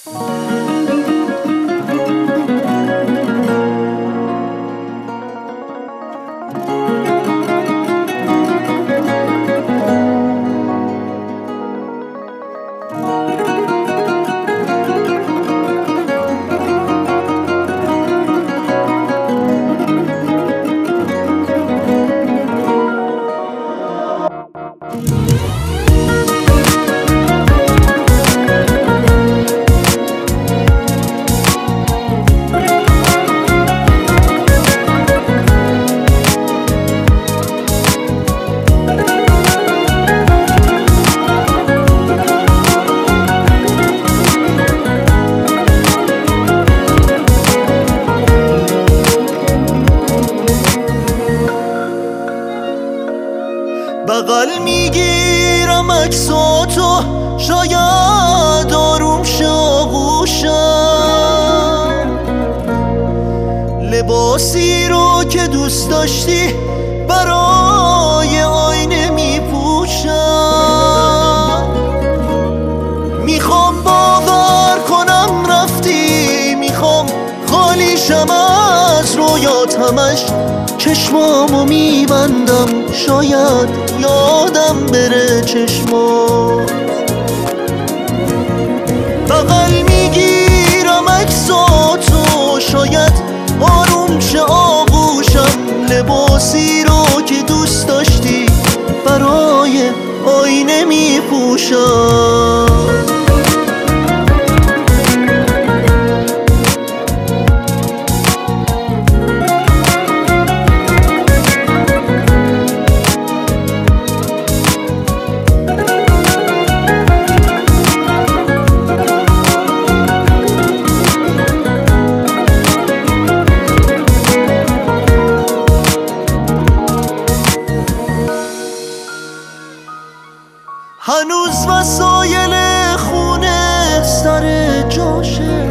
بغل میگیرم عکساتو شاید آروم شه آغوشم، لباسی رو که دوست داشتی برای آینه میپوشم. میخوام باور کنم رفتی، میخوام خالیشم از رویات، همش چشمامو میبندم شاید یادم بره چشمات. بغل میگیرم عکساتو شاید آروم شه آغوشم، لباسی رو که دوست داشتی برای آینه میپوشم. هنوز وسایل خونه سر جاشه،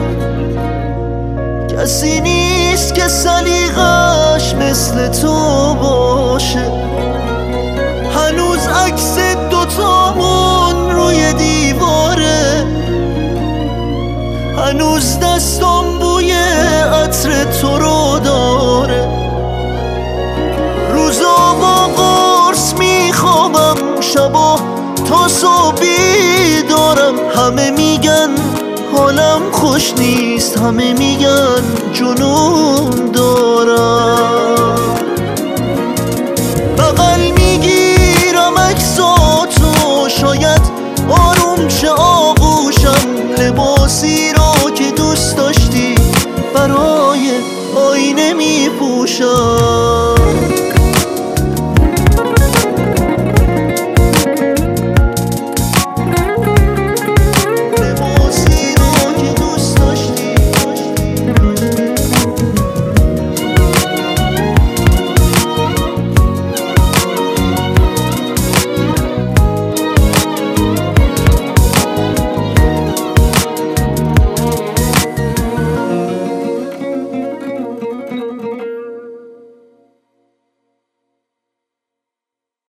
کسی نیست که سلیقش مثل تو باشه. هنوز عکس دوتامون روی دیواره، هنوز دستام بوی عطر تو رو داره. روزا با قرص میخوابم، شبا تا صبح بیدارم. همه میگن حالم خوش نیست، همه میگن جنون دارم. بغل